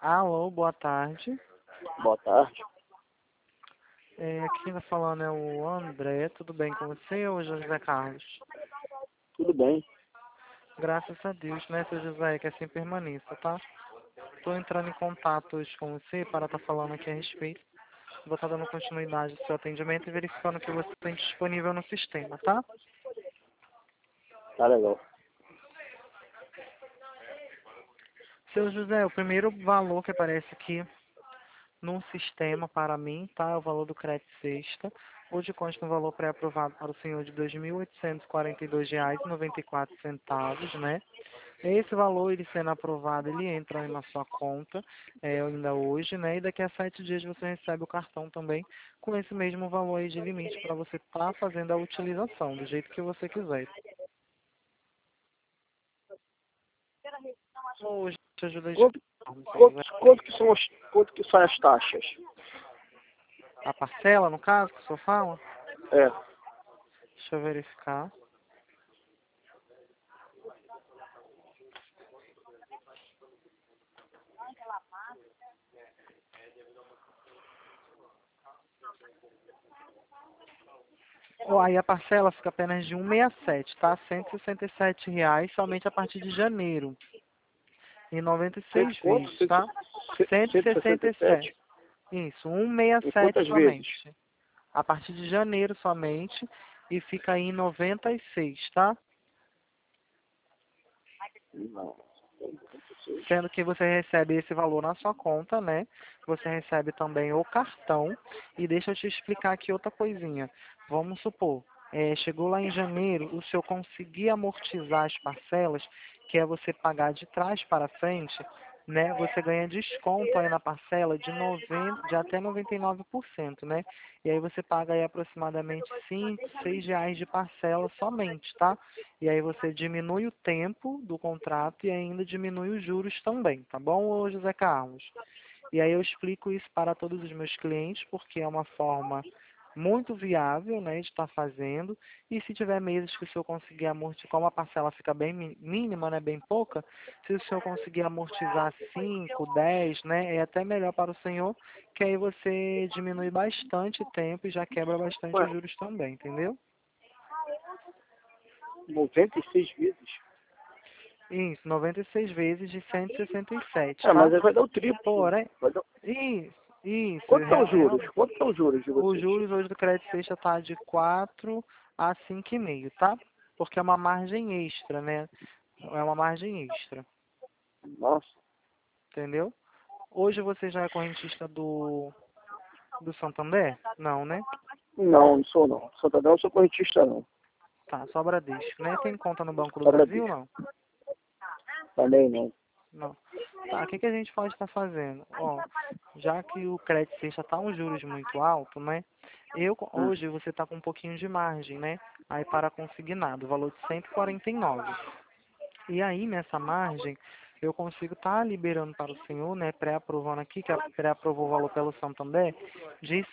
Alô, boa tarde. Boa tarde. Quem está falando é o André. Tudo bem com você ou José Carlos? Tudo bem? Graças a Deus, né, seu José, que assim permaneça, tá? Estou entrando em contato hoje com você para estar falando aqui a respeito. Vou estar dando continuidade ao seu atendimento e verificando o que você tem disponível no sistema, tá? Tá legal. Seu José, o primeiro valor que aparece aqui no sistema para mim, tá? É o valor do crédito sexta. Hoje consta um valor pré-aprovado para o senhor de R$ 2.842,94, né? Esse valor, ele sendo aprovado, ele entra aí na sua conta ainda hoje, né? E daqui a 7 dias você recebe o cartão também com esse mesmo valor aí de limite para você estar fazendo a utilização, do jeito que você quiser. Hoje te ajuda Quanto, a quanto que são as taxas? a parcela, no caso, que o senhor fala? É. Deixa eu verificar. Aí a parcela fica apenas de 167, tá? R$ 167 somente a partir de janeiro. Em Cento 96 e quanto? vezes, tá? 167. 167? Isso, Em 167 quantas vezes? somente. A partir de janeiro somente. E fica aí em 96, tá? Não. Sendo que você recebe esse valor na sua conta, né? Você recebe também o cartão. E deixa eu te explicar aqui outra coisinha. Vamos supor, chegou lá em janeiro, o senhor conseguir amortizar as parcelas, que é você pagar de trás para frente, né? Você ganha desconto aí na parcela de até 99%, né? E aí você paga aí aproximadamente R$ 5, R$ 6 de parcela somente, tá? E aí você diminui o tempo do contrato e ainda diminui os juros também, tá bom, ô José Carlos? E aí eu explico isso para todos os meus clientes, porque é uma forma muito viável, né, de estar fazendo. E se tiver meses que o senhor conseguir amortizar, como a parcela fica bem mínima, né, bem pouca, se o senhor conseguir amortizar 5, 10, né, é até melhor para o senhor, que aí você diminui bastante o tempo e já quebra bastante Ué, os juros também, entendeu? 96 vezes? Isso, 96 vezes de 167, É, tá? mas aí vai dar o triplo. Porém, Vai dar... isso, Quanto são os juros? Quanto são os juros de os vocês? juros hoje do crédito sexta tá de 4 a 5,5, tá? Porque é uma margem extra, né? É uma margem extra, Nossa. entendeu? Hoje você já é correntista do Santander? Não, né? Não, não sou não. Santander não sou correntista não. Tá, só Bradesco, né? Tem conta no Banco do Só Brasil, Bradesco. não? Também não. Não. Tá, o que a gente pode estar fazendo? Ó, já que o crédito sexta tá uns juros muito alto, né? Hum. Hoje você tá com um pouquinho de margem, né? Aí para consignado, o valor de 149. E aí nessa margem eu consigo estar liberando para o senhor, né, pré-aprovando aqui, que pré-aprovou o valor pelo Santander, de R$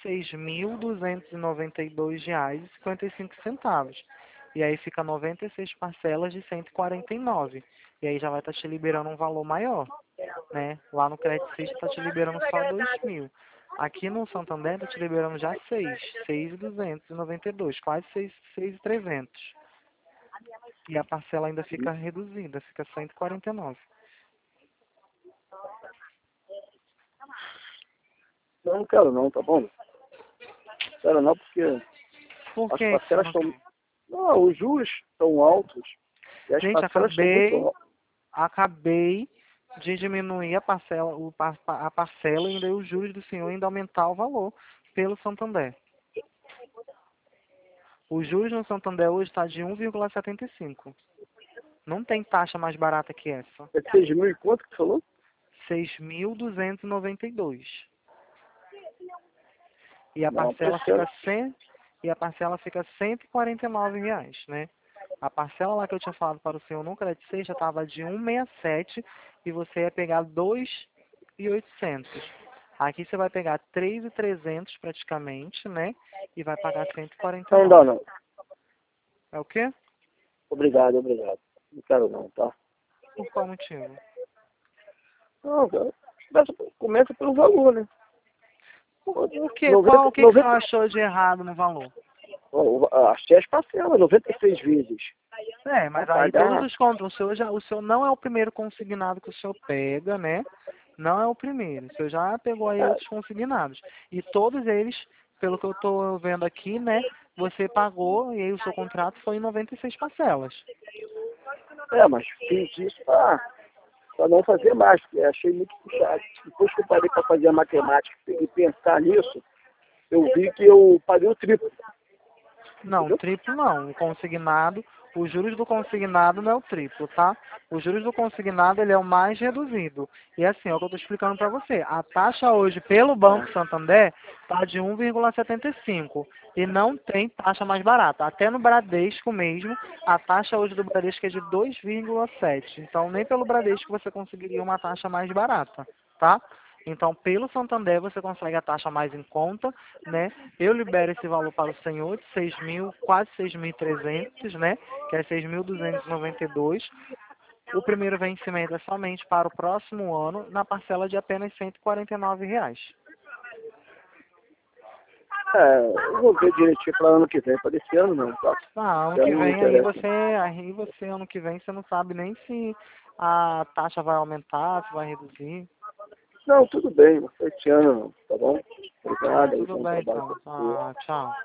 6.292,55. E aí fica 96 parcelas de 149. E aí já vai estar te liberando um valor maior, né? Lá no crédito sexta está te liberando só 2.000. Aqui no Santander está te liberando já 6.292, quase 6.300. E a parcela ainda fica reduzida, fica 149. Não, não quero não, tá bom? Quero não porque Por as que você parcelas não estão... quer? Não, os juros estão altos e as Gente, parcelas estão muito altas. acabei de diminuir a parcela, a parcela e ainda os juros do senhor ainda aumentar o valor pelo Santander. Os juros no Santander hoje está de 1,75. Não tem taxa mais barata que essa. É 6 mil e quanto que falou? 6.292. E a Não, parcela parcela. fica R$ 149, né? A parcela lá que eu tinha falado para o senhor no crédito sexta estava de 167 e você ia pegar 2.800. Aqui você vai pegar 3.300 praticamente, né? E vai pagar Não dá 149. não. É o quê? Obrigado, obrigado. Não quero não, tá? Por qual motivo? Não, cara. Começa pelo valor, né? O que? Qual o que você achou de errado no valor? Achei as parcelas, 96 vezes. Mas aí todos os contos, o senhor não é o primeiro consignado que o senhor pega, né? Não é o primeiro. O senhor já pegou aí outros consignados. E todos eles, pelo que eu estou vendo aqui, né? Você pagou e aí o seu contrato foi em 96 parcelas. Mas fiz isso para não fazer mais, porque achei muito puxado. Depois que eu parei para fazer a matemática e pensar nisso, eu vi que eu paguei o triplo. Não, triplo não. O consignado, os juros do consignado não é o triplo, tá? Os juros do consignado, ele é o mais reduzido. E assim, é o que eu estou explicando para você. A taxa hoje pelo Banco Santander está de 1,75 e não tem taxa mais barata. Até no Bradesco mesmo, a taxa hoje do Bradesco é de 2,7. Então, nem pelo Bradesco você conseguiria uma taxa mais barata, tá? Então, pelo Santander, você consegue a taxa mais em conta, né? Eu libero esse valor para o senhor de 6.000, quase 6.300, né? Que é 6.292. O primeiro vencimento é somente para o próximo ano, na parcela de apenas R$ 149. Eu vou ver direitinho para ano que vem, para esse ano não, tá? Ano que vem, ano que vem, você não sabe nem se a taxa vai aumentar, se vai reduzir. Não, tudo bem, esse ano não, tá bom? Obrigado. Tudo bem, então. Tchau.